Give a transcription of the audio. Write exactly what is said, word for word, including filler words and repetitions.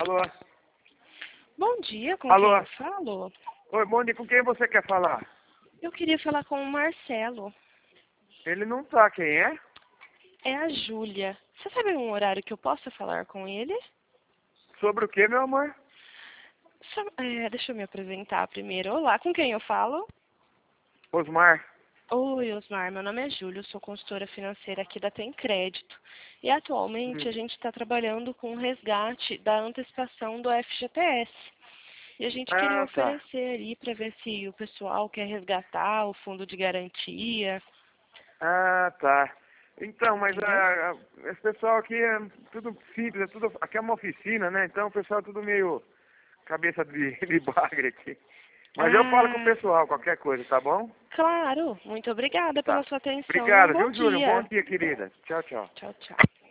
Alô? Bom dia, com Alô? quem eu falo? Oi, bom dia, com quem você quer falar? Eu queria falar com o Marcelo. Ele não tá, quem é? É a Júlia. Você sabe um horário que eu possa falar com ele? Sobre o que, meu amor? Só- é, deixa eu me apresentar primeiro. Olá, com quem eu falo? Osmar. Oi, Osmar. Meu nome é Júlia, eu sou consultora financeira aqui da Tem Crédito. E atualmente Hum. a gente está trabalhando com o resgate da antecipação do F G T S. E a gente queria Ah, tá. oferecer ali para ver se o pessoal quer resgatar o fundo de garantia. Ah, tá. Então, mas Entendeu? ah, ah, esse pessoal aqui é tudo simples, é tudo, aqui é uma oficina, né? Então o pessoal é tudo meio cabeça de, de bagre aqui. Mas eu falo com o Ah, pessoal, qualquer coisa, tá bom? claro. Muito obrigada pela Tá. sua atenção e um Obrigado, bom viu, Júlio? Um bom dia. dia, querida. Tchau, tchau. Tchau, tchau.